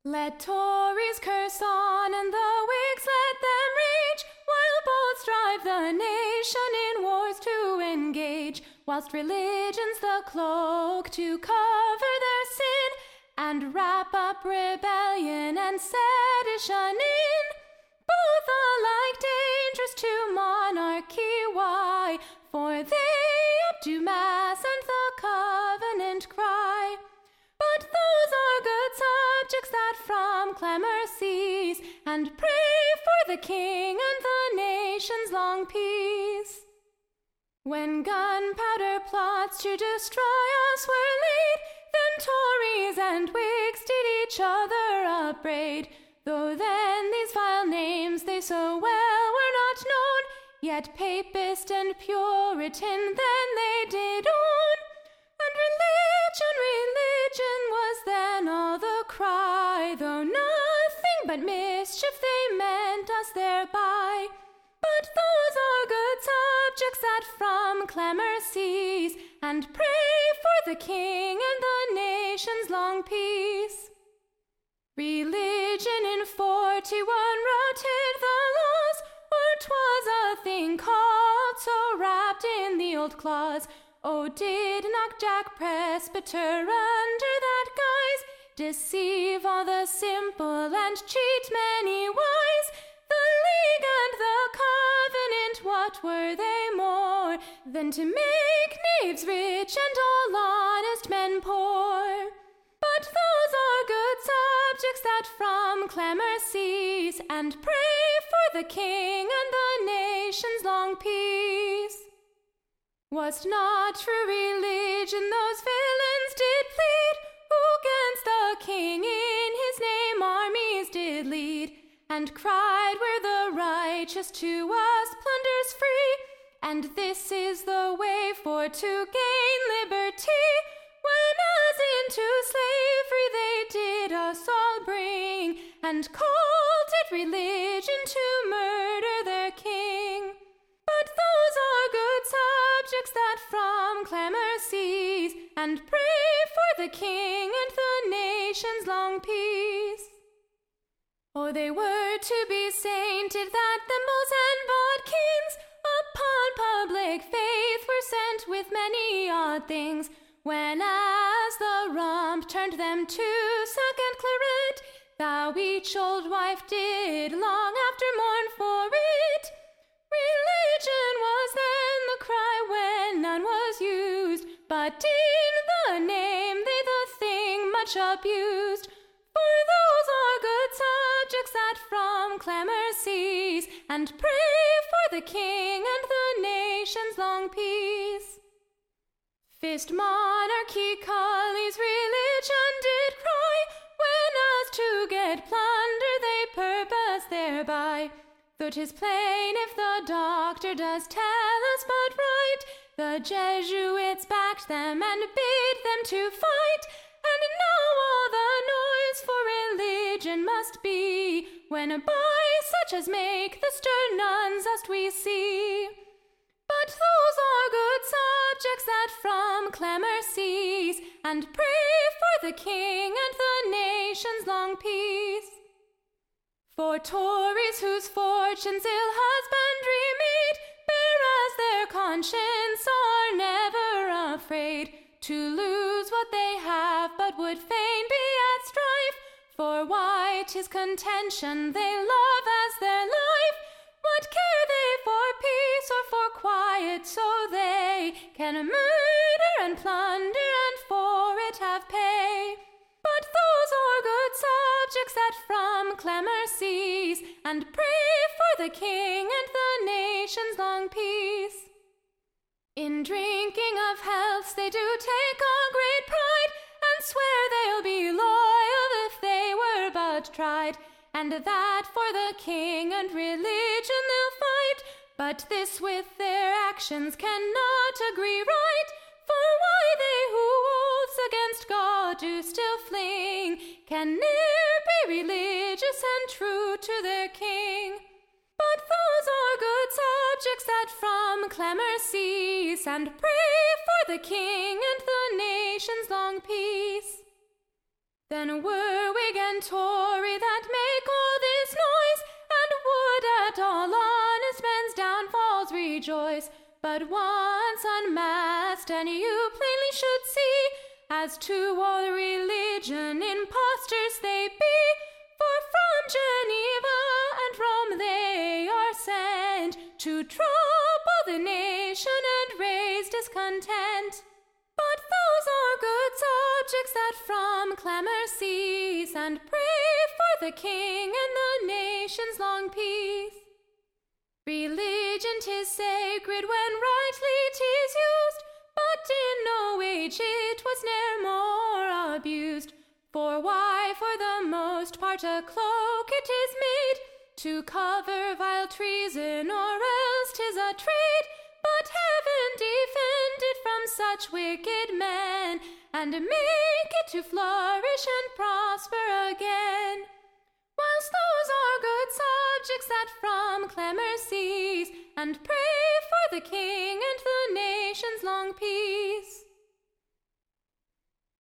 Let Tories curse on and the Whigs let them rage, while both strive the nation in wars to engage, whilst religion's the cloak to cover their sin, and wrap up rebellion and sedition in. Both alike dangerous to monarchy, why? For they updo mass and the covenant cry. But those are good subjects that from clamour cease, and pray for the king and the nation's long peace. When gunpowder plots to destroy us were laid, then Tories and Whigs did each other upbraid. Though then these vile names they so well were not known, yet Papist and Puritan then they did own. And religion was then all the cry, though nothing but mischief they meant us thereby. But those are good subjects that from clamour cease, and pray for the king and the nation's long peace. Religion in 41 rotted the laws, or 'twas a thing called so wrapped in the old clause. Oh, did knock Jack Presbyter under that guise, deceive all the simple and cheat many wise? The League and the Covenant, what were they more than to make knaves rich and all honest men poor? But those are good subjects that from clamour cease, and pray for the king and the nation's long peace. Was not true religion those villains did plead, who 'gainst the king in his name armies did lead, and cried, "We're the righteous, to us plunder's free, and this is the way for to gain liberty, when as into slavery they did us all bring, and called it religion to murder their king." But those are good subjects that from clamour cease, and pray for the king and the nation's long peace. Oh, they were to be sainted that thimbles and bodkins upon public faith were sent with many odd things, when as the rump turned them to sack and claret, thou each old wife did long after mourn for it. Religion was then the cry when none was used, but in the name they the thing much abused. For those are good subjects that from clamour cease, and pray for the king and the nation's long peace. Fist monarchy cullies religion did cry, when as to get plunder they purpose thereby. Though 'tis plain if the doctor does tell us but right, the Jesuits backed them and bid them to fight. And now all the noise for religion must be, when by such as make the stern nuns us we see. But those are good subjects that from clamour cease, and pray for the king and the nation's long peace. For Tories whose fortunes ill husbandry made, bear as their conscience are never afraid to lose what they have, but would fain be at strife. For why 'tis contention they love as their life, what care they for peace or for quiet, so they can murder and plunder and for it have pay. But those are good subjects that from clamour cease, and pray for the king and the nation's long peace. In drinking of healths they do take a great pride, and swear they'll be loyal if they were but tried, and that for the king and religion they'll fight. But this with their actions cannot agree right, for why they who oaths against God do still fling can ne'er be religious and true to their king. But those are good subjects that from clamour cease, and pray for the king and the nation's long peace. Then were Whig and Tory that make all this noise, and would at all honest men's downfalls rejoice. But once unmasked, and you plainly should see, as to all religion impostors they be. For from Geneva and Rome they are sent to trouble the nation and raise discontent. But those are good subjects that from clamor cease, and pray for the king and the nation's long peace. Religion 'tis sacred when rightly 'tis used, but in no age it was ne'er more abused. For why, for the most part, a cloak it is made to cover vile treason, or else 'tis a trade. But heaven defend it from such wicked men, and make it to flourish and prosper again. Whilst those are good subjects that from clamor cease, and pray for the king and the nation's long peace.